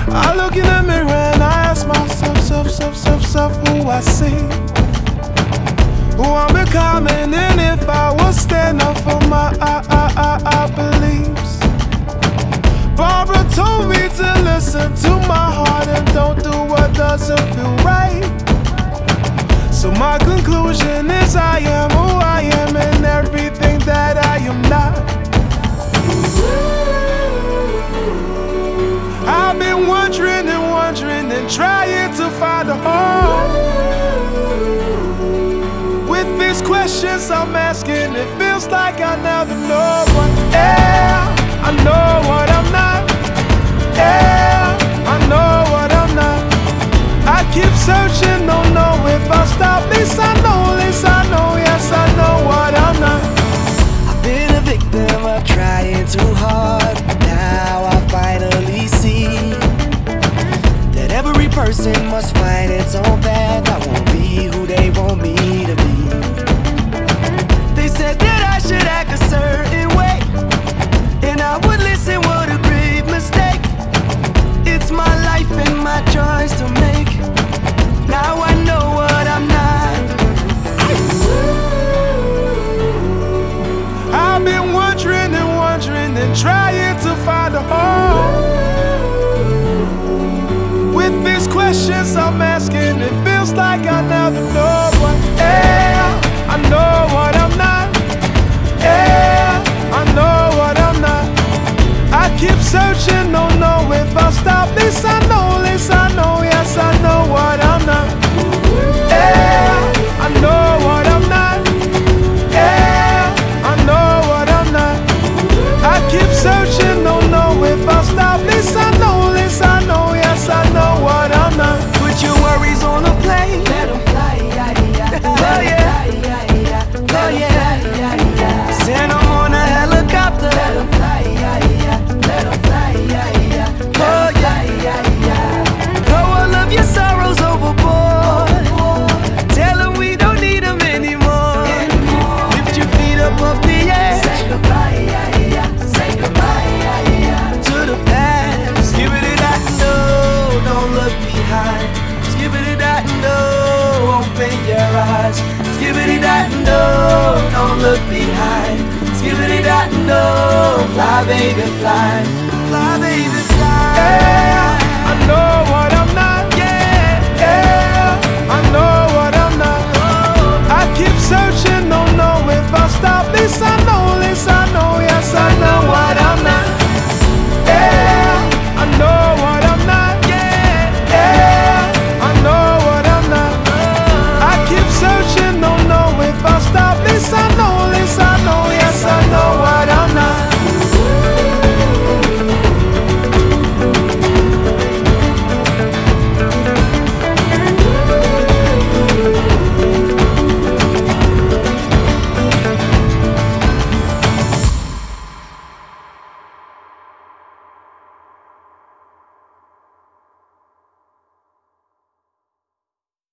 I look in the mirror and I ask myself, who I see, who I'm becoming, and if I will stand up for my beliefs. Barbara told me to listen to my heart and don't do what doesn't feel right. So my conclusion is I am who I am and everything that I am not. I've been wondering and trying to find a home. With these questions I'm asking, it feels like I never know what. Yeah, I know what I'm not. Yeah, I know what I'm not. I keep searching, don't know if I'll stop. At least I know, yes I know what I'm not. I've been a victim of trying too hard. Now I finally see that every person must find its own path. I won't be who they want me to be. They said that I should act a certain way, and I would listen, what a grave mistake. It's my life and my choice to make. Now I know what I'm not. I've been wondering and trying to find a home. With these questions I'm asking, it feels like I never know what. Yeah, I know what I'm not. Yeah, I know what I'm not. I keep searching, don't know if I'll stop. At least I know, yes I know what I'm not. Yeah, I know what I'm not. Yeah, I know what I'm not. I keep searching, don't know if I'll stop. At least I know, yes I know what I'm not. Put your worries on a plane, let them fly, oh yeah, oh yeah. Send them on a helicopter, let them fly, let them fly, oh yeah. Throw all of your sorrows overboard. Tell them we don't need them anymore. Lift your feet up off the edge. Say goodbye, to the past. Give it that no, don't look behind. Give it that no, open your eyes. Give it that no, don't look behind. Give it that no, fly baby fly, fly baby fly. Yeah.